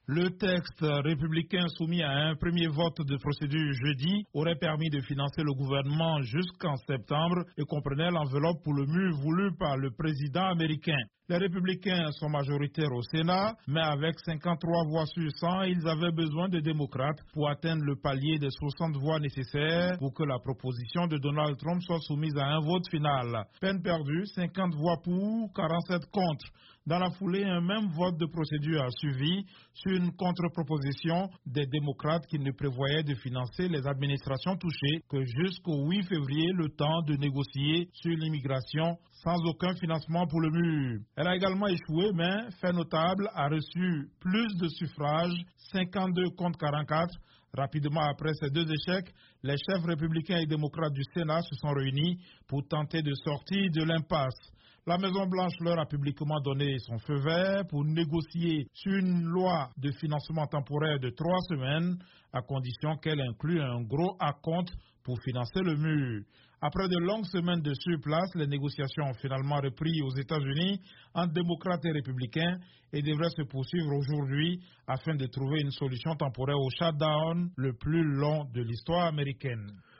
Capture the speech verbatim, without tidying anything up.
Le texte républicain soumis à un premier vote de procédure jeudi aurait permis de financer le gouvernement jusqu'en septembre et comprenait l'enveloppe pour le mur voulu par le président américain. Les républicains sont majoritaires au Sénat, mais avec cinquante-trois voix sur cent, ils avaient besoin de démocrates pour atteindre le palier des soixante voix nécessaires pour que la proposition de Donald Trump soit soumise à un vote final. Peine perdue, cinquante voix pour, quarante-sept contre. Dans la foulée, un même vote de procédure a suivi sur une contre-proposition des démocrates qui ne prévoyait de financer les administrations touchées que jusqu'au huit février, le temps de négocier sur l'immigration sans aucun financement pour le mur. Elle a également échoué, mais, fait notable, a reçu plus de suffrages, cinquante-deux contre quarante-quatre. Rapidement après ces deux échecs, les chefs républicains et démocrates du Sénat se sont réunis pour tenter de sortir de l'impasse. La Maison-Blanche leur a publiquement donné son feu vert pour négocier sur une loi de financement temporaire de trois semaines, à condition qu'elle inclue un gros acompte pour financer le mur. Après de longues semaines de surplace, les négociations ont finalement repris aux États-Unis entre démocrates et républicains et devraient se poursuivre aujourd'hui afin de trouver une solution temporaire au shutdown le plus long de l'histoire américaine.